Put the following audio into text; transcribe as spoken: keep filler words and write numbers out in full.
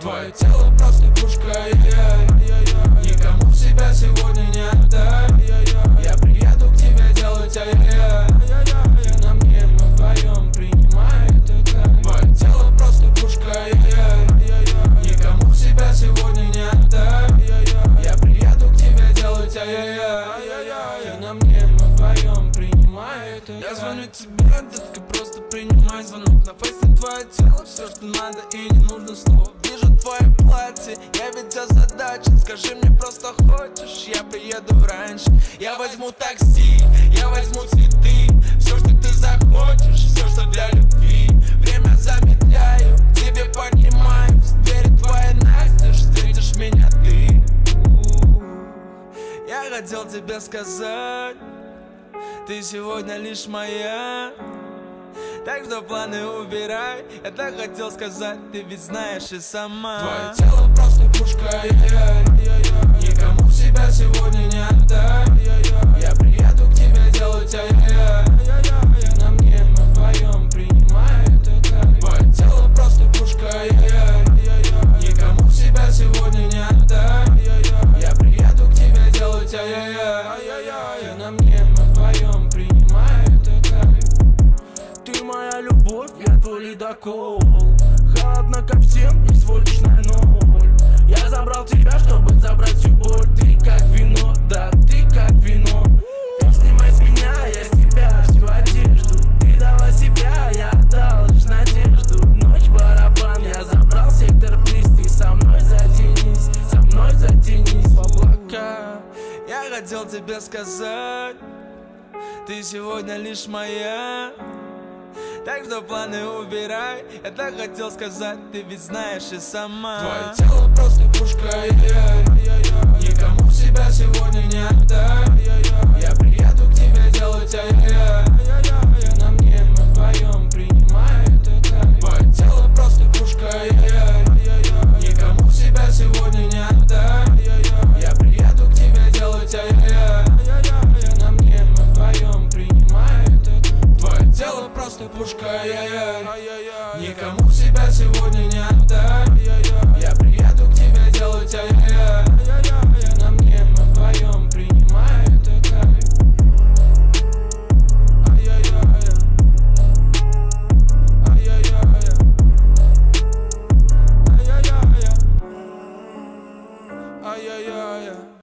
Твое тело просто пушка, ай-яй-яй. Никому себя сегодня не отдай. Я приеду к тебе делать ай-яй-яй. Ты на мне, мы вдвоем принимаем это. Твое тело просто пушка, ай-яй-яй. Никому себя сегодня не отдай. Я приеду к тебе делать ай-яй-яй. Ты на мне, мы вдвоем принимаем это. Я звоню тебе, детка, просто принимай звонок. На фейсе твое тело, все, что надо, и не нужно слов. Вижу твое платье, я ведь озадачен. Скажи мне, просто хочешь, я приеду раньше. Я возьму такси, я возьму цветы. Все, что ты захочешь, все, что для любви. Время замедляю, к тебе поднимаюсь. Дверь твоя настежь, встретишь меня ты. Я хотел тебе сказать, ты сегодня лишь моя. Так что планы убирай. Я так хотел сказать, ты ведь знаешь и сама. Твое тело просто пушка, ай-яй. Никому себя сегодня не отдай. Я приеду к тебе делать ай-яй. Ты на мне, мы вдвоем принимаем это. Твое тело просто пушка, ай-яй. Никому себя сегодня не отдай. Я приеду к тебе делать ай-яй. Ты на мне, мы вдвоем принимаем это. Ты моя любовь, я твой ледокол. Холодно как всем, и сводишь на ноль. Я забрал тебя, чтобы забрать всю боль. Ты как вино, да, ты как вино. Ты снимай с меня, я с тебя всю одежду. Ты дала себя, я отдал лишь надежду. Ночь барабан, я забрал сектор приз. Ты со мной затянись, со мной затянись в облака. Я хотел тебе сказать, ты сегодня лишь моя. Так что планы убирай. Я так хотел сказать, ты ведь знаешь и сама. Твое тело просто пушка, ай-яй. Никому себя сегодня не отдай. Я приеду к тебе делать ай-яй. Ты на мне, мы вдвоем принимаем это. Твое тело просто пушка, ай-яй. Никому себя сегодня не отдай. Я приеду к тебе делать ай-яй. Ты на мне, мы вдвоем принимаем это. Твое тело просто пушка, ай-яй. Никому себя сегодня не отдай. Я приеду к тебе делать ай-яй. Ты на мне, мы вдвоем принимаем это. Ай-яй-яй. Ай-яй-яй. Ай-яй-яй. Ай-яй-яй.